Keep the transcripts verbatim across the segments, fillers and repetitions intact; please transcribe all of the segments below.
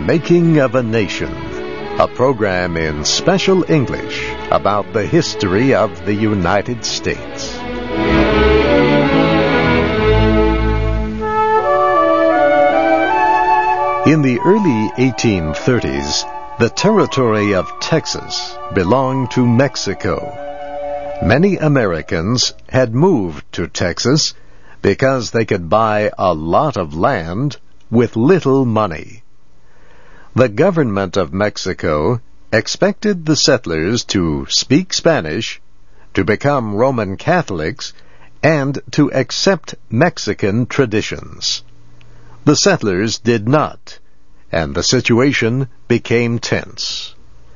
Making of a Nation, a program in special English about the history of the United States. In the early eighteen thirties, the territory of Texas belonged to Mexico. Many Americans had moved to Texas because they could buy a lot of land with little money. The government of Mexico expected the settlers to speak Spanish, to become Roman Catholics, and to accept Mexican traditions. The settlers did not, and the situation became tense.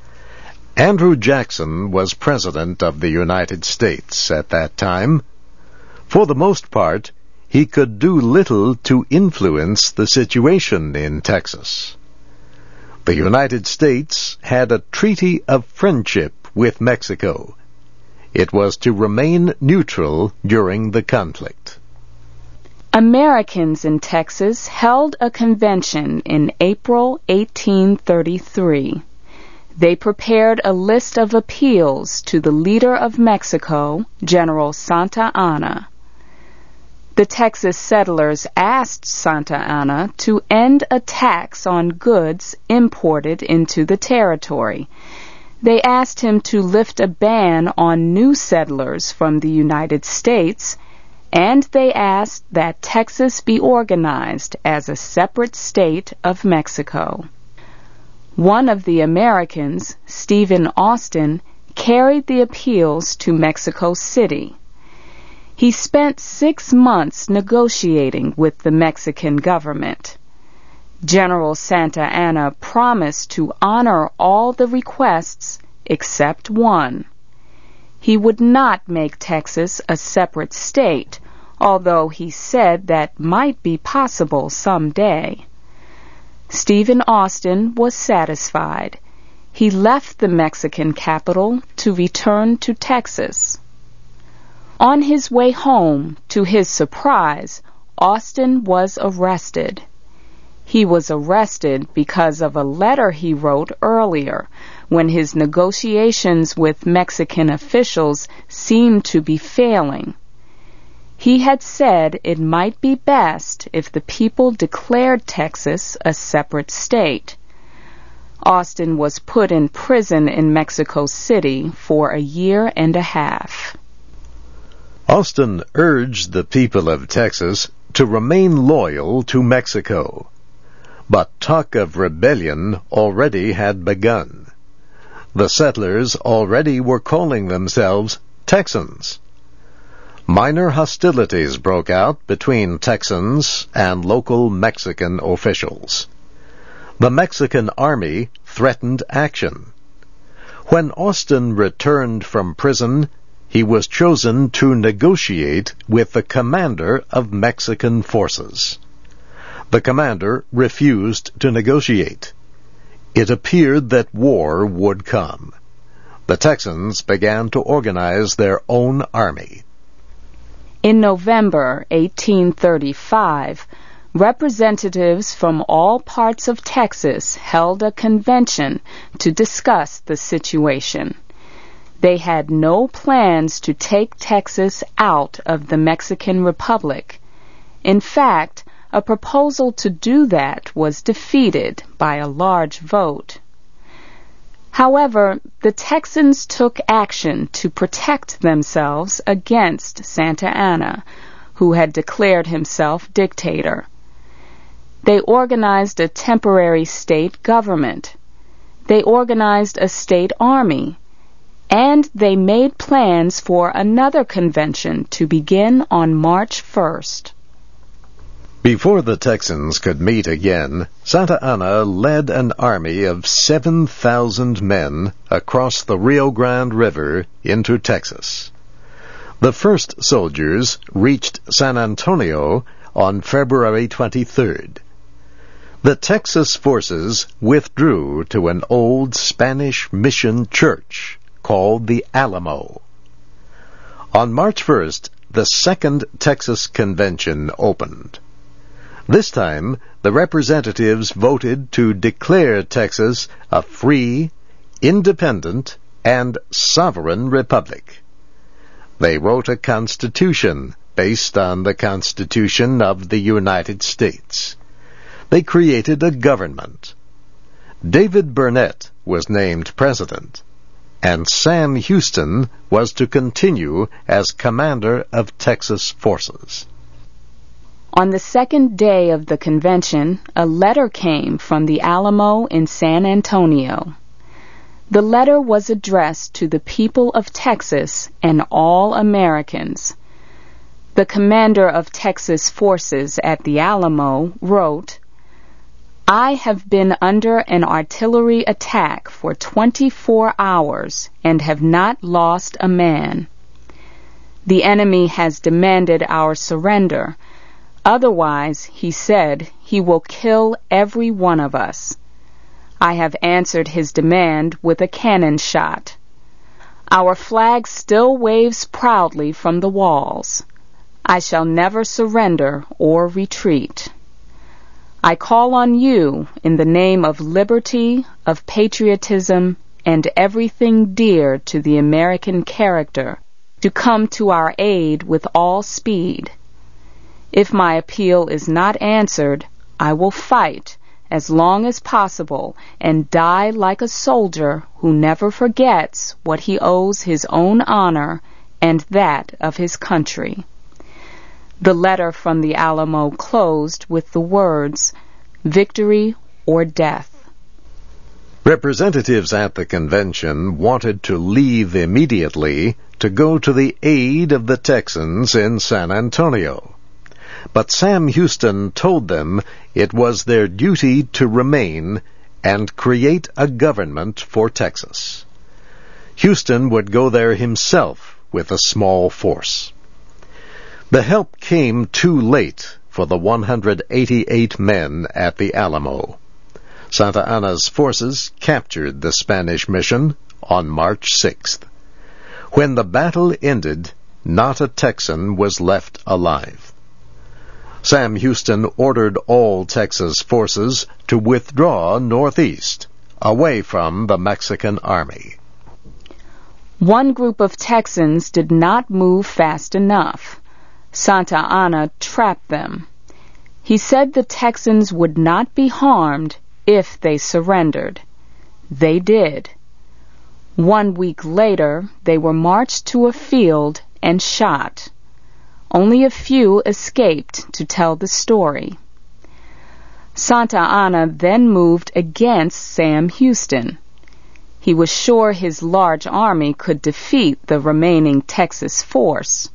Andrew Jackson was President of the United States at that time. For the most part, he could do little to influence the situation in Texas. The United States had a treaty of friendship with Mexico. It was to remain neutral during the conflict. Americans in Texas held a convention in April eighteen thirty-three. They prepared a list of appeals to the leader of Mexico, General Santa Anna. The Texas settlers asked Santa Anna to end a tax on goods imported into the territory. They asked him to lift a ban on new settlers from the United States, and they asked that Texas be organized as a separate state of Mexico. One of the Americans, Stephen Austin, carried the appeals to Mexico City. He spent six months negotiating with the Mexican government. General Santa Anna promised to honor all the requests except one. He would not make Texas a separate state, although he said that might be possible someday. Stephen Austin was satisfied. He left the Mexican capital to return to Texas. On his way home, to his surprise, Austin was arrested. He was arrested because of a letter he wrote earlier, when his negotiations with Mexican officials seemed to be failing. He had said it might be best if the people declared Texas a separate state. Austin was put in prison in Mexico City for a year and a half. Austin urged the people of Texas to remain loyal to Mexico. But talk of rebellion already had begun. The settlers already were calling themselves Texans. Minor hostilities broke out between Texans and local Mexican officials. The Mexican army threatened action. When Austin returned from prison, he was chosen to negotiate with the commander of Mexican forces. The commander refused to negotiate. It appeared that war would come. The Texans began to organize their own army. In November eighteen thirty-five, representatives from all parts of Texas held a convention to discuss the situation. They had no plans to take Texas out of the Mexican Republic. In fact, a proposal to do that was defeated by a large vote. However, the Texans took action to protect themselves against Santa Anna, who had declared himself dictator. They organized a temporary state government. They organized a state army. And they made plans for another convention to begin on March first. Before the Texans could meet again, Santa Anna led an army of seven thousand men across the Rio Grande River into Texas. The first soldiers reached San Antonio on February twenty-third. The Texas forces withdrew to an old Spanish mission church called the Alamo. On March first, the Second Texas Convention opened. This time, the representatives voted to declare Texas a free, independent, and sovereign republic. They wrote a constitution based on the Constitution of the United States. They created a government. David Burnett was named president, and Sam Houston was to continue as commander of Texas forces. On the second day of the convention, a letter came from the Alamo in San Antonio. The letter was addressed to the people of Texas and all Americans. The commander of Texas forces at the Alamo wrote, "I have been under an artillery attack for twenty-four hours and have not lost a man. The enemy has demanded our surrender. Otherwise, he said, he will kill every one of us. I have answered his demand with a cannon shot. Our flag still waves proudly from the walls. I shall never surrender or retreat. I call on you in the name of liberty, of patriotism, and everything dear to the American character to come to our aid with all speed. If my appeal is not answered, I will fight as long as possible and die like a soldier who never forgets what he owes his own honor and that of his country." The letter from the Alamo closed with the words, "Victory or death." Representatives at the convention wanted to leave immediately to go to the aid of the Texans in San Antonio. But Sam Houston told them it was their duty to remain and create a government for Texas. Houston would go there himself with a small force. The help came too late for the one hundred eighty-eight men at the Alamo. Santa Anna's forces captured the Spanish mission on March sixth. When the battle ended, not a Texan was left alive. Sam Houston ordered all Texas forces to withdraw northeast, away from the Mexican army. One group of Texans did not move fast enough. Santa Anna trapped them. He said the Texans would not be harmed if they surrendered. They did. One week later, they were marched to a field and shot. Only a few escaped to tell the story. Santa Anna then moved against Sam Houston. He was sure his large army could defeat the remaining Texas force.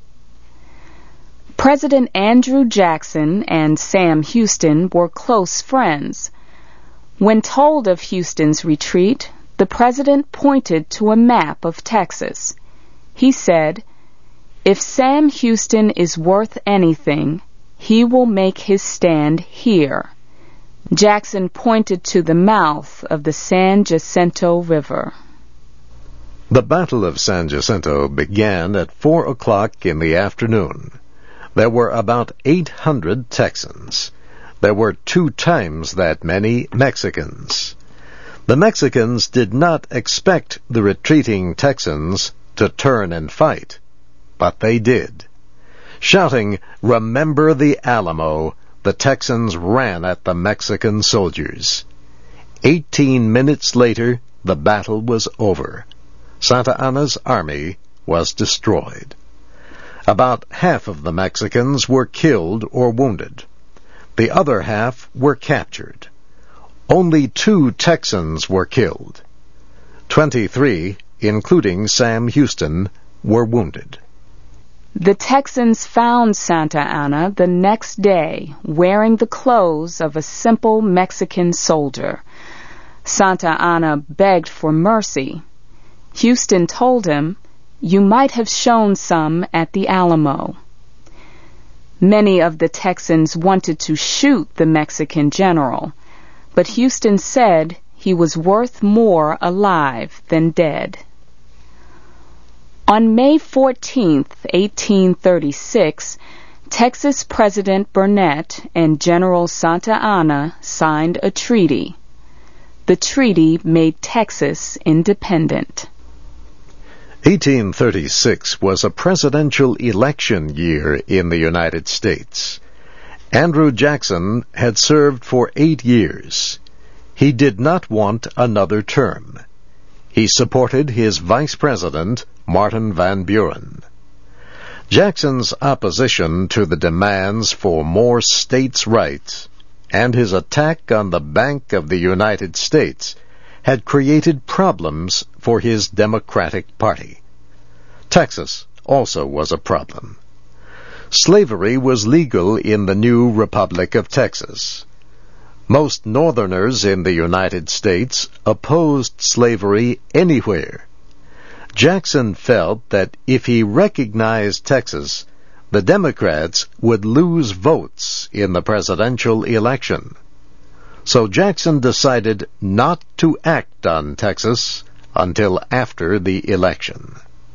President Andrew Jackson and Sam Houston were close friends. When told of Houston's retreat, the president pointed to a map of Texas. He said, "If Sam Houston is worth anything, he will make his stand here." Jackson pointed to the mouth of the San Jacinto River. The Battle of San Jacinto began at four o'clock in the afternoon. There were about eight hundred Texans. There were two times that many Mexicans. The Mexicans did not expect the retreating Texans to turn and fight, but they did. Shouting, "Remember the Alamo," the Texans ran at the Mexican soldiers. Eighteen minutes later, the battle was over. Santa Anna's army was destroyed. About half of the Mexicans were killed or wounded. The other half were captured. Only two Texans were killed. Twenty-three, including Sam Houston, were wounded. The Texans found Santa Anna the next day wearing the clothes of a simple Mexican soldier. Santa Anna begged for mercy. Houston told him, "You might have shown some at the Alamo." Many of the Texans wanted to shoot the Mexican general, but Houston said he was worth more alive than dead. On May fourteenth, eighteen thirty-six, Texas President Burnett and General Santa Anna signed a treaty. The treaty made Texas independent. eighteen thirty-six was a presidential election year in the United States. Andrew Jackson had served for eight years. He did not want another term. He supported his vice president, Martin Van Buren. Jackson's opposition to the demands for more states' rights and his attack on the Bank of the United States had created problems for his Democratic Party. Texas also was a problem. Slavery was legal in the new Republic of Texas. Most Northerners in the United States opposed slavery anywhere. Jackson felt that if he recognized Texas, the Democrats would lose votes in the presidential election. So Jackson decided not to act on Texas until after the election.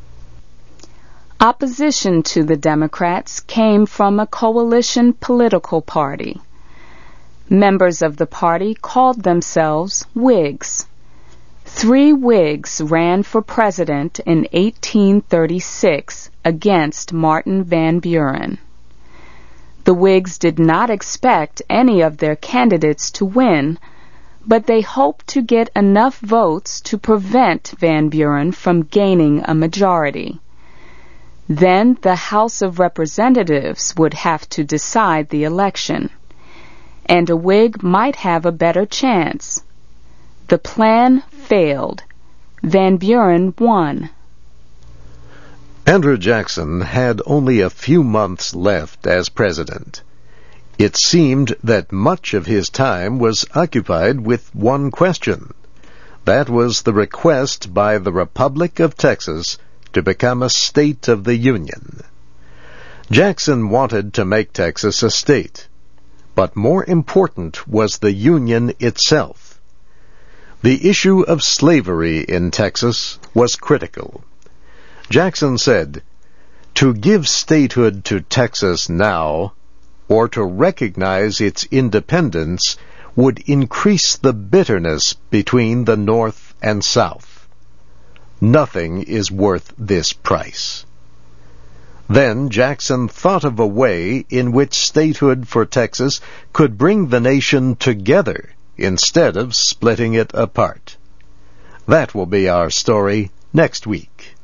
Opposition to the Democrats came from a coalition political party. Members of the party called themselves Whigs. Three Whigs ran for president in eighteen thirty-six against Martin Van Buren. The Whigs did not expect any of their candidates to win, but they hoped to get enough votes to prevent Van Buren from gaining a majority. Then the House of Representatives would have to decide the election, and a Whig might have a better chance. The plan failed. Van Buren won. Andrew Jackson had only a few months left as president. It seemed that much of his time was occupied with one question. That was the request by the Republic of Texas to become a state of the Union. Jackson wanted to make Texas a state, but more important was the Union itself. The issue of slavery in Texas was critical. Jackson said, "To give statehood to Texas now, or to recognize its independence, would increase the bitterness between the North and South. Nothing is worth this price." Then Jackson thought of a way in which statehood for Texas could bring the nation together instead of splitting it apart. That will be our story next week.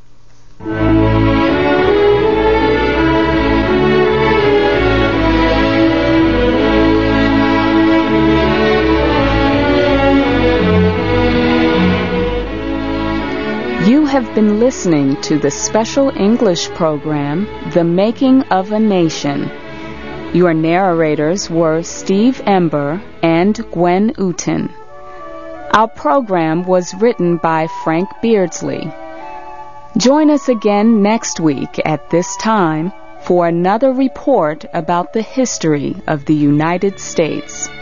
You have been listening to the special English program, The Making of a Nation. Your narrators were Steve Ember and Gwen Uten. Our program was written by Frank Beardsley. Join us again next week at this time for another report about the history of the United States.